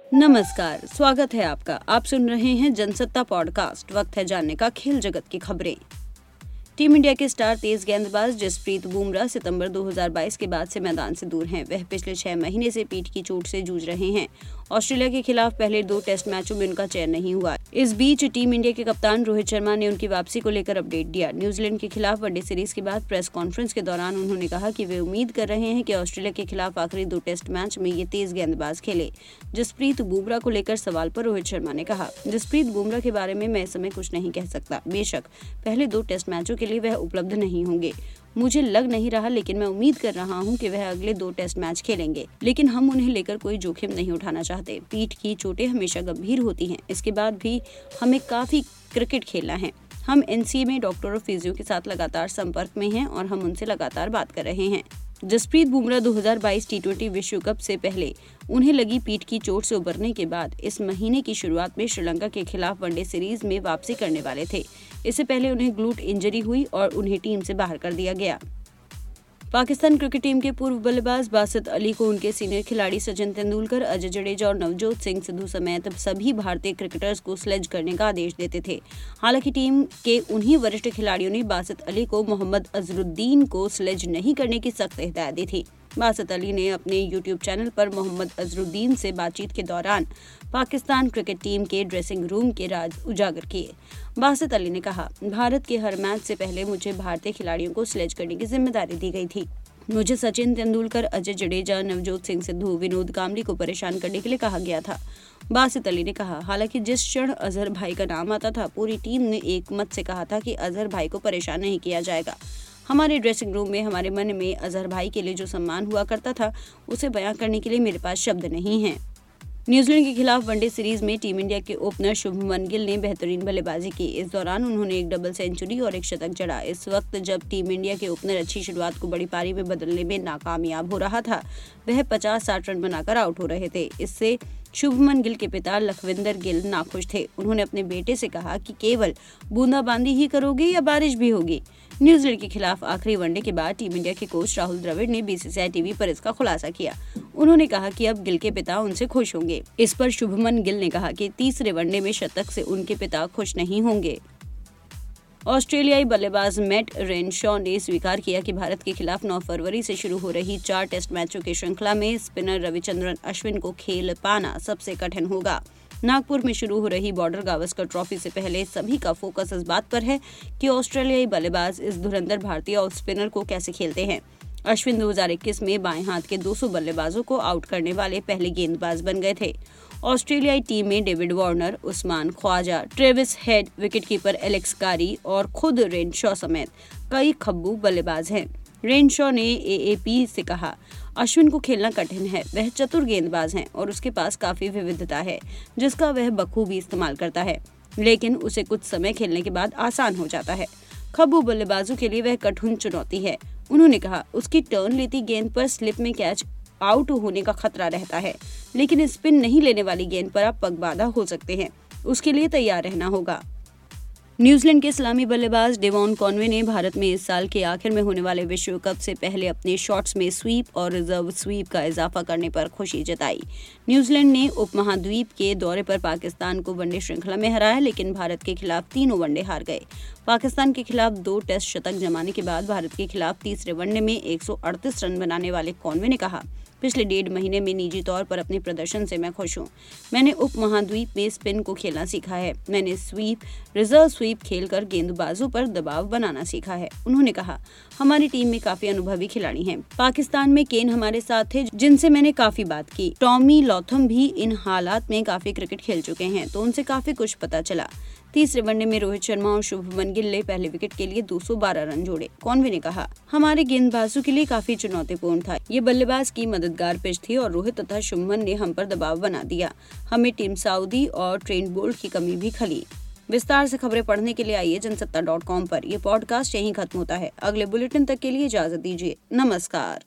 नमस्कार, स्वागत है आपका। आप सुन रहे हैं जनसत्ता पॉडकास्ट। वक्त है जानने का खेल जगत की खबरें। टीम इंडिया के स्टार तेज गेंदबाज जसप्रीत बुमराह सितंबर 2022 के बाद से मैदान से दूर हैं। वह पिछले 6 महीने से पीठ की चोट से जूझ रहे हैं। ऑस्ट्रेलिया के खिलाफ पहले 2 टेस्ट मैचों में उनका चयन नहीं हुआ। इस बीच टीम इंडिया के कप्तान रोहित शर्मा ने उनकी वापसी को लेकर अपडेट दिया। न्यूजीलैंड के खिलाफ वनडे सीरीज के बाद प्रेस कॉन्फ्रेंस के दौरान उन्होंने कहा कि वे उम्मीद कर रहे हैं कि ऑस्ट्रेलिया के खिलाफ आखिरी 2 टेस्ट मैच में ये तेज गेंदबाज खेले। जसप्रीत बुमराह को लेकर सवाल पर रोहित शर्मा ने कहा, जसप्रीत बुमराह के बारे में मैं इस समय कुछ नहीं कह सकता। बेशक पहले 2 टेस्ट मैचों के लिए वह उपलब्ध नहीं होंगे, मुझे लग नहीं रहा, लेकिन मैं उम्मीद कर रहा हूं कि वह अगले 2 टेस्ट मैच खेलेंगे। लेकिन हम उन्हें लेकर कोई जोखिम नहीं उठाना चाहते। पीठ की चोटें हमेशा गंभीर होती हैं। इसके बाद भी हमें काफी क्रिकेट खेलना है। हम एनसीए में डॉक्टर और फिजियो के साथ लगातार संपर्क में हैं और हम उनसे लगातार बात कर रहे हैं। जसप्रीत बुमराह 2022 टी20 विश्व कप से पहले उन्हें लगी पीठ की चोट से उबरने के बाद इस महीने की शुरुआत में श्रीलंका के खिलाफ वनडे सीरीज में वापसी करने वाले थे। इससे पहले उन्हें ग्लूट इंजरी हुई और उन्हें टीम से बाहर कर दिया गया। पाकिस्तान क्रिकेट टीम के पूर्व बल्लेबाज बासित अली को उनके सीनियर खिलाड़ी सचिन तेंदुलकर, अजय जडेजा और नवजोत सिंह सिद्धू समेत सभी भारतीय क्रिकेटर्स को स्लेज करने का आदेश देते थे। हालांकि टीम के उन्हीं वरिष्ठ खिलाड़ियों ने बासित अली को मोहम्मद अजरुद्दीन को स्लेज नहीं करने की सख्त हिदायत दी थी। बासित अली ने अपने यूट्यूब चैनल पर मोहम्मद अजरुद्दीन से बातचीत के दौरान पाकिस्तान क्रिकेट टीम के ड्रेसिंग रूम के राज उजागर किए। बासित अली ने कहा, भारत के हर मैच से पहले मुझे भारतीय खिलाड़ियों को स्लेज करने की जिम्मेदारी दी गई थी। मुझे सचिन तेंदुलकर, अजय जडेजा, नवजोत सिंह सिद्धू, विनोद कांबली को परेशान करने के लिए कहा गया था। बासित अली ने कहा, हालांकि जिस क्षण अजहर भाई का नाम आता था, पूरी टीम ने एक मत से कहा था कि अजहर भाई को परेशान नहीं किया जाएगा। हमारे ड्रेसिंग रूम में, हमारे मन में अजहर भाई के लिए जो सम्मान हुआ करता था, उसे बयां करने के लिए मेरे पास शब्द नहीं हैं। न्यूजीलैंड के खिलाफ वनडे सीरीज में टीम इंडिया के ओपनर शुभमन गिल ने बेहतरीन बल्लेबाजी की। इस दौरान उन्होंने एक डबल सेंचुरी और एक शतक जड़ा। इस वक्त जब टीम इंडिया के ओपनर अच्छी शुरुआत को बड़ी पारी में बदलने में नाकामयाब हो रहा था, वह 50-60 रन बनाकर आउट हो रहे थे। इससे शुभमन गिल के पिता लखविंदर गिल नाखुश थे। उन्होंने अपने बेटे से कहा कि केवल बूंदाबांदी ही करोगे या बारिश भी होगी। न्यूजीलैंड के खिलाफ आखिरी वनडे के बाद टीम इंडिया के कोच राहुल द्रविड़ ने बीसीसीआई टीवी पर इसका खुलासा किया। उन्होंने कहा कि अब गिल के पिता उनसे खुश होंगे। इस पर शुभमन गिल ने कहा कि तीसरे वनडे में शतक से उनके पिता खुश नहीं होंगे। ऑस्ट्रेलियाई बल्लेबाज मैट रेनशॉ ने स्वीकार किया कि भारत के खिलाफ 9 फरवरी से शुरू हो रही 4 टेस्ट मैचों की श्रृंखला में स्पिनर रविचंद्रन अश्विन को खेल पाना सबसे कठिन होगा। नागपुर में शुरू हो रही बॉर्डर गावस्कर ट्रॉफी से पहले सभी का फोकस इस बात पर है कि ऑस्ट्रेलियाई बल्लेबाज इस धुरंधर भारतीय ऑफ स्पिनर को कैसे खेलते हैं। अश्विन 2021 में बाएं हाथ के 200 बल्लेबाजों को आउट करने वाले पहले गेंदबाज बन गए थे। ऑस्ट्रेलियाई टीम में David Warner, Usman Khawaja, Travis Head, wicketkeeper Alex Carey और खुद रेनशॉ समेत कई खब्बू बल्लेबाज हैं। रेनशॉ ने एएपी से कहा, अश्विन को खेलना कठिन है। वह चतुर गेंदबाज हैं और उसके पास काफी विविधता है जिसका वह बखूबी इस्तेमाल करता है, लेकिन उसे कुछ समय खेलने के बाद आसान हो जाता है। खब्बू बल्लेबाजों के लिए वह कठिन चुनौती है। उन्होंने कहा, उसकी टर्न लेती गेंद पर स्लिप में कैच आउट होने का खतरा रहता है, लेकिन स्पिन नहीं लेने वाली गेंद पर आप पगबाधा हो सकते हैं। उसके लिए तैयार रहना होगा। न्यूजीलैंड के सलामी बल्लेबाज डेवॉन कॉनवे ने भारत में इस साल के आखिर में होने वाले विश्व कप से पहले अपने शॉट्स में स्वीप और रिजर्व स्वीप का इजाफा करने पर खुशी जताई। न्यूजीलैंड ने उपमहाद्वीप के दौरे पर पाकिस्तान को वनडे श्रृंखला में हराया, लेकिन भारत के खिलाफ तीनों वनडे हार गए। पाकिस्तान के खिलाफ 2 टेस्ट शतक जमाने के बाद भारत के खिलाफ तीसरे वनडे में 138 रन बनाने वाले कॉनवे ने कहा, पिछले 1.5 महीने में निजी तौर पर अपने प्रदर्शन से मैं खुश हूँ। मैंने उपमहाद्वीप में स्पिन को खेलना सीखा है। मैंने स्वीप, रिजर्व स्वीप खेलकर गेंदबाजों पर दबाव बनाना सीखा है। उन्होंने कहा, हमारी टीम में काफी अनुभवी खिलाड़ी हैं। पाकिस्तान में केन हमारे साथ थे जिनसे मैंने काफी बात की। टॉमी लॉथम भी इन हालात में काफी क्रिकेट खेल चुके हैं, तो उनसे काफी कुछ पता चला। तीसरे वनडे में रोहित शर्मा और शुभमन गिल ने पहले विकेट के लिए 212 रन जोड़े। कॉनवे ने कहा, हमारे गेंदबाजों के लिए काफी चुनौतीपूर्ण था। ये बल्लेबाज की मददगार पिच थी और रोहित तथा शुभमन ने हम पर दबाव बना दिया। हमें टीम साउदी और ट्रेंट बोल्ट की कमी भी खली। विस्तार से खबरें पढ़ने के लिए आइए जनसत्ता.com पर। यह पॉडकास्ट यहीं खत्म होता है। अगले बुलेटिन तक के लिए इजाजत दीजिए। नमस्कार।